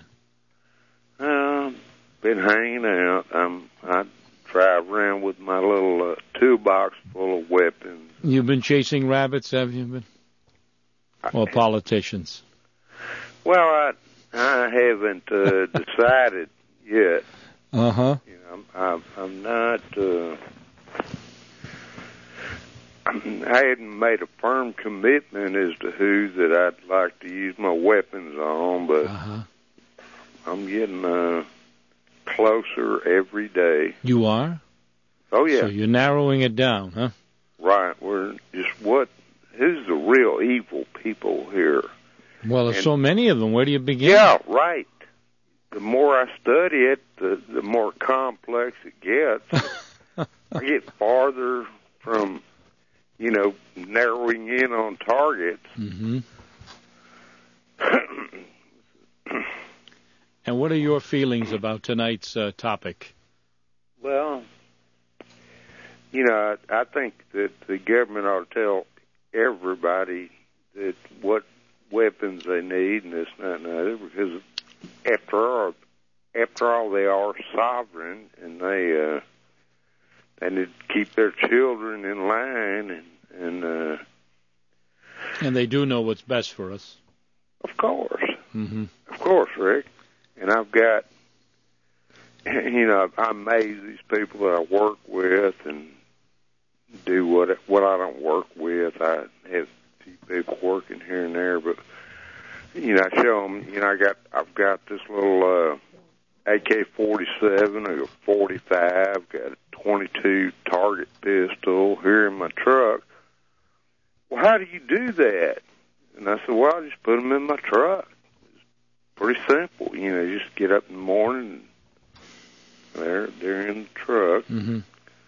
R: Been hanging out. I drive around with my little toolbox full of weapons.
D: You've been chasing rabbits, have you been? Or politicians?
R: Well, I haven't decided yet.
D: Uh-huh.
R: You know, I'm not. I hadn't made a firm commitment as to who that I'd like to use my weapons on, but I'm getting closer every day.
D: You are?
R: Oh, yeah.
D: So you're narrowing it down, huh?
R: Right. We're just who's the real evil people here?
D: Well, there's so many of them. Where do you begin?
R: Yeah, right. The more I study it, the more complex it gets. I get farther from, narrowing in on targets.
D: Mm-hmm. And what are your feelings about tonight's topic?
R: Well, I think that the government ought to tell everybody that what weapons they need and this, that, and other, because after all, they are sovereign, and they need to keep their children in line,
D: and they do know what's best for us.
R: Of course.
D: Mm-hmm.
R: Of course, Rick. And I've got, I amaze these people that I work with and do what I don't work with. I have a few people working here and there, but I show them. I've got this little AK-47, a 45, got a 22 target pistol here in my truck. Well, how do you do that? And I said, well, I just put them in my truck. It's pretty simple. Just get up in the morning and they're in the truck.
D: Mm-hmm.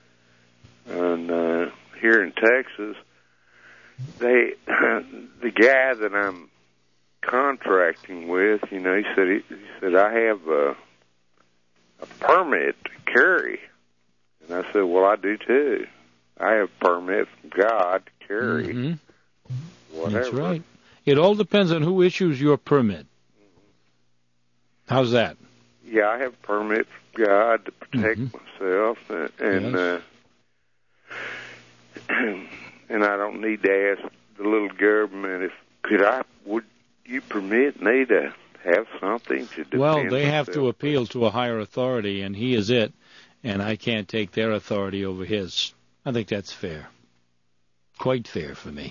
R: And here in Texas, the guy that I'm contracting with, he said I have a permit to carry. And I said, well, I do too. I have a permit from God to carry.
D: Mm-hmm.
R: whatever.
D: That's right. It all depends on who issues your permit. How's that?
R: Yeah, I have a permit from God to protect myself, and
D: Yes.
R: and I don't need to ask the little government would you permit me to have something to defend
D: Well, they have
R: myself?
D: to appeal to a higher authority, and he is it, and I can't take their authority over his. I think that's fair. Quite fair for me.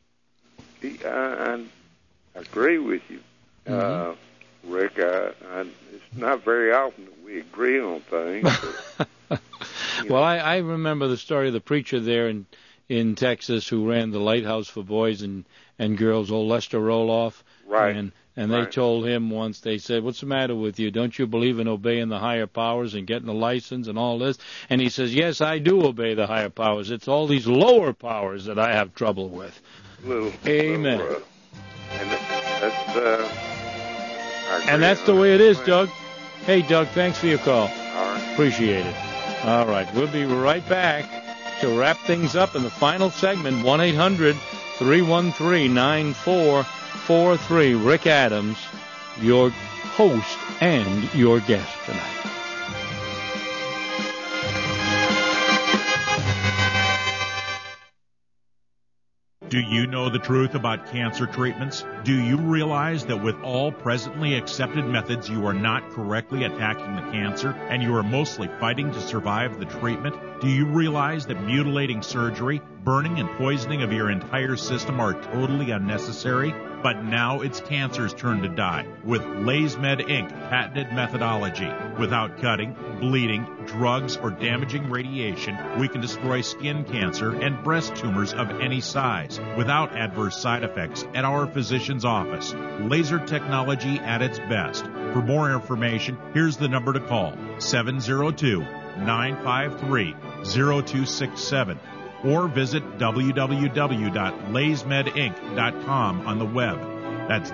R: I agree with you, Rick. It's not very often that we agree on things. But,
D: Well, I remember the story of the preacher there in Texas who ran the Lighthouse for Boys and Girls, old Lester Roloff.
R: Right.
D: And they told him once, they said, "What's the matter with you? Don't you believe in obeying the higher powers and getting a license and all this?" And he says, "Yes, I do obey the higher powers. It's all these lower powers that I have trouble with." Amen.
R: And
D: that's the way it is, Doug. Hey, Doug, thanks for your call.
R: All right.
D: Appreciate it. All right, we'll be right back to wrap things up in the final segment. 1-800-313-9443. Rick Adams, your host and your guest tonight.
H: Do you know the truth about cancer treatments? Do you realize that with all presently accepted methods, you are not correctly attacking the cancer, and you are mostly fighting to survive the treatment? Do you realize that mutilating surgery, burning and poisoning of your entire system are totally unnecessary? But now it's cancer's turn to die with LaysMed Inc. patented methodology. Without cutting, bleeding, drugs, or damaging radiation, we can destroy skin cancer and breast tumors of any size without adverse side effects at our physician's office. Laser technology at its best. For more information, here's the number to call: 702-953-0267. Or visit www.laysmedinc.com on the web. That's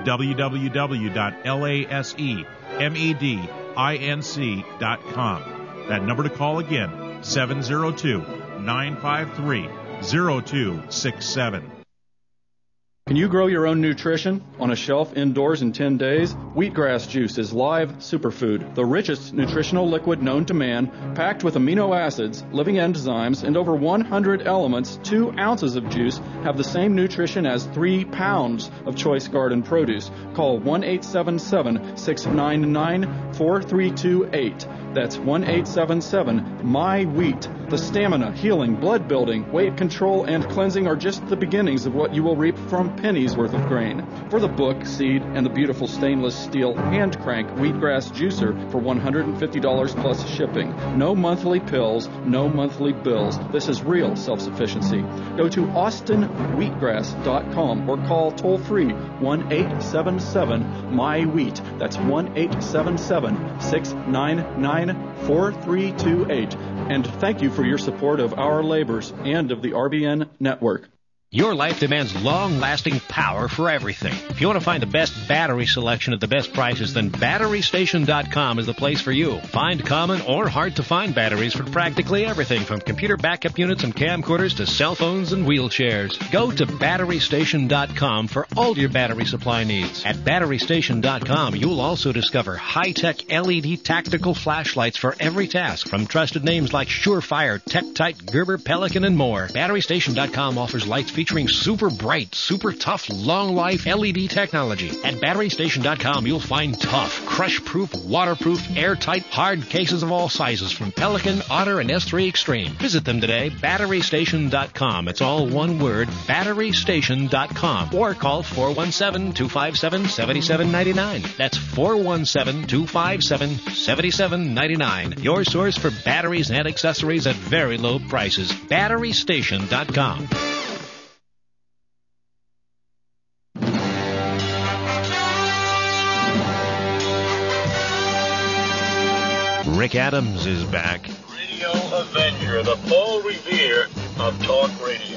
H: www.lasemedinc.com. That number to call again, 702-953-0267.
S: Can you grow your own nutrition on a shelf indoors in 10 days? Wheatgrass juice is live superfood, the richest nutritional liquid known to man, packed with amino acids, living enzymes, and over 100 elements. 2 ounces of juice have the same nutrition as 3 pounds of choice garden produce. Call 1-877-699-4328. That's 1-877-MY-WHEAT. The stamina, healing, blood building, weight control, and cleansing are just the beginnings of what you will reap from pennies worth of grain. For the book, seed, and the beautiful stainless steel hand crank wheatgrass juicer for $150 plus shipping. No monthly pills, no monthly bills. This is real self-sufficiency. Go to austinwheatgrass.com or call toll-free 1-877-MY-WHEAT. That's 1-877-699-4328. And thank you for your support of our labors and of the RBN network.
C: Your life demands long-lasting power for everything. If you want to find the best battery selection at the best prices, then BatteryStation.com is the place for you. Find common or hard-to-find batteries for practically everything, from computer backup units and camcorders to cell phones and wheelchairs. Go to BatteryStation.com for all your battery supply needs. At BatteryStation.com, you'll also discover high-tech LED tactical flashlights for every task, from trusted names like Surefire, TechTite, Gerber, Pelican, and more. BatteryStation.com offers lights featuring super bright, super tough, long-life LED technology. At BatteryStation.com, you'll find tough, crush-proof, waterproof, airtight, hard cases of all sizes from Pelican, Otter, and S3 Extreme. Visit them today, BatteryStation.com. It's all one word, BatteryStation.com. Or call 417-257-7799. That's 417-257-7799. Your source for batteries and accessories at very low prices. BatteryStation.com. Rick Adams is back.
A: Radio Avenger, the Paul Revere of talk radio.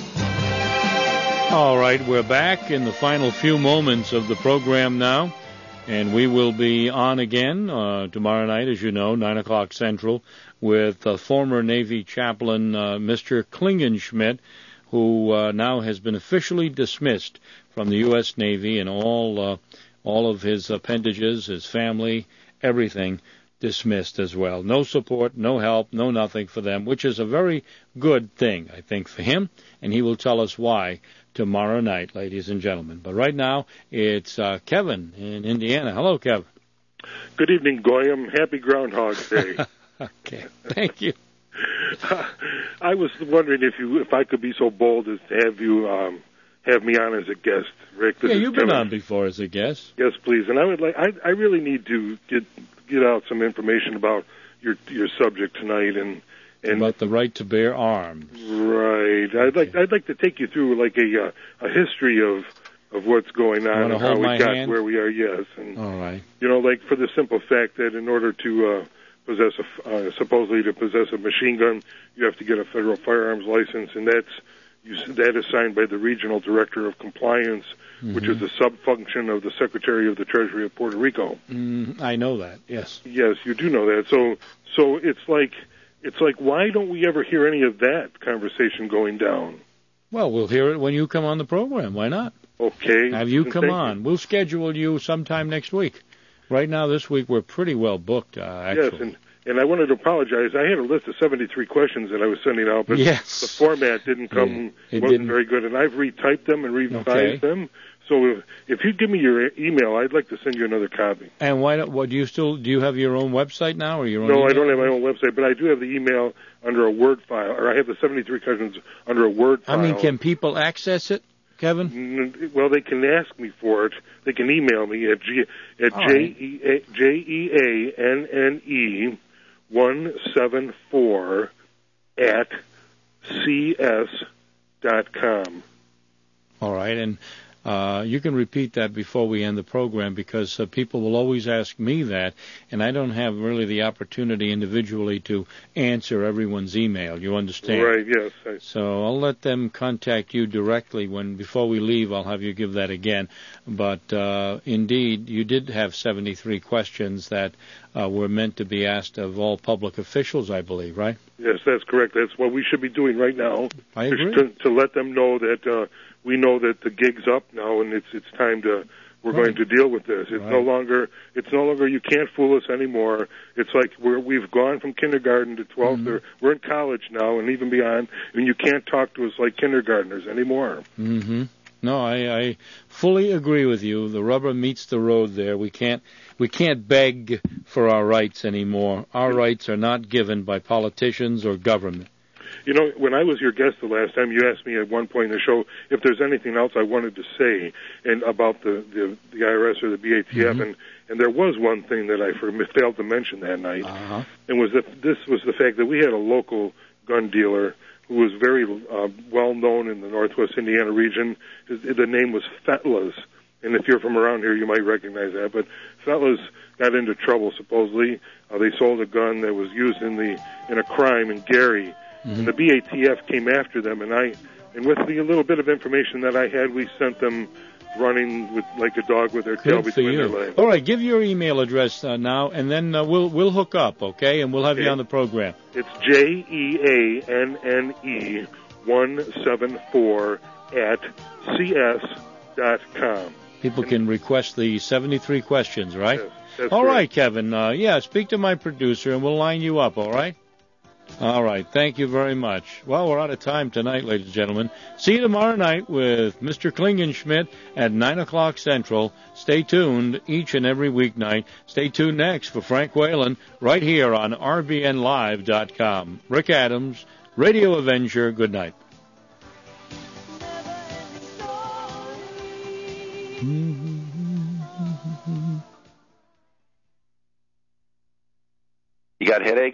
D: All right, we're back in the final few moments of the program now, and we will be on again tomorrow night, as you know, 9 o'clock Central, with former Navy chaplain Mr. Klingenschmidt, who now has been officially dismissed from the U.S. Navy, and all of his appendages, his family, everything dismissed as well. No support, no help, no nothing for them, which is a very good thing, I think, for him, and he will tell us why tomorrow night, ladies and gentlemen. But right now, it's Kevin in Indiana. Hello, Kevin.
T: Good evening, Goyam. Happy Groundhog Day.
D: Okay, thank you.
T: I was wondering if I could be so bold as to have you have me on as a guest, Rick.
D: Yeah, you've been on before as a guest.
T: Yes, please. And I really need to get out some information about your subject tonight and
D: about the right to bear arms.
T: Right. Okay. I'd like to take you through like a history of what's going on and how we got where we are. Yes. And,
D: all right.
T: Like for the simple fact that in order to supposedly to possess a machine gun, you have to get a federal firearms license, and that is signed by the Regional Director of Compliance, which is a sub-function of the Secretary of the Treasury of Puerto Rico.
D: I know that, yes.
T: Yes, you do know that. So it's like, why don't we ever hear any of that conversation going down?
D: Well, we'll hear it when you come on the program. Why not?
T: Okay.
D: Have you come on. We'll schedule you sometime next week. Right now, this week, we're pretty well booked, actually.
T: Yes, and I wanted to apologize. I had a list of 73 questions that I was sending out, but the format didn't come, wasn't very good, and I've retyped them and revised them. So if you give me your email, I'd like to send you another copy.
D: And why don't? What do you have your own website now, or your own?
T: No,
D: email?
T: I don't have my own website, but I do have the email under a Word file, or I have the 73 questions under a Word file.
D: I mean, can people access it, Kevin?
T: Well, they can ask me for it. They can email me at JEANNE 174 at cs.com.
D: All right, and you can repeat that before we end the program, because people will always ask me that, and I don't have really the opportunity individually to answer everyone's email. You understand?
T: Right, yes.
D: So I'll let them contact you directly before we leave. I'll have you give that again. But indeed, you did have 73 questions that were meant to be asked of all public officials, I believe, right?
T: Yes, that's correct. That's what we should be doing right now.
D: I agree.
T: To let them know that we know that the gig's up now, and it's time to we're going to deal with this. It's no longer you can't fool us anymore. It's like we've gone from kindergarten to 12th. We're in college now, and even beyond, and you can't talk to us like kindergartners anymore.
D: Mm-hmm. No, I fully agree with you. The rubber meets the road there. We can't beg for our rights anymore. Our rights are not given by politicians or government.
T: When I was your guest the last time, you asked me at one point in the show if there's anything else I wanted to say and about the IRS or the BATF, and there was one thing that I failed to mention that night, and was that this was the fact that we had a local gun dealer who was very well known in the Northwest Indiana region. The name was Fetlas, and if you're from around here, you might recognize that. But Fetlas got into trouble supposedly. They sold a gun that was used in a crime in Gary. And the BATF came after them, and with the little bit of information that I had, we sent them running with like a dog with their tail between their legs.
D: All right, give your email address now, and then we'll hook up, okay? And we'll have you on the program.
T: It's JEANNE 174 at cs.com.
D: People can request the 73 questions, right?
T: Yes, that's
D: all
T: correct.
D: right, Kevin. Speak to my producer, and we'll line you up, all right? All right. Thank you very much. Well, we're out of time tonight, ladies and gentlemen. See you tomorrow night with Mr. Klingenschmidt at 9 o'clock Central. Stay tuned each and every weeknight. Stay tuned next for Frank Whalen right here on RBNLive.com. Rick Adams, Radio Avenger. Good night.
B: You got headaches?